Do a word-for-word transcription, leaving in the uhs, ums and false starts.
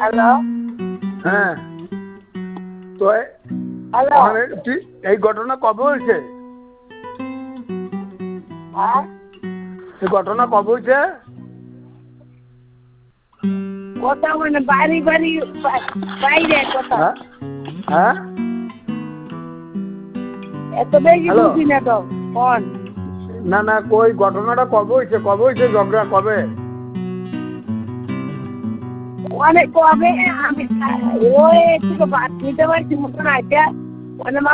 Hello হ্যাঁ তো hello ওখানে ঠিক এই ঘটনা কবে হয়েছে? হ্যাঁ এই ঘটনা কবে হয়েছে? কোথাও মানে বাড়ি বাড়ি বাইরে কোথাও হ্যাঁ হ্যাঁ এত বেশি হ্যালো বুঝি না তো কোন না না ওই ঘটনাটা কবে হয়েছে কবে হয়েছে ঝগড়া কবে? অনেক কবে আমি ওই একটু বাদ নিতে পারছি মতন আইটা মানে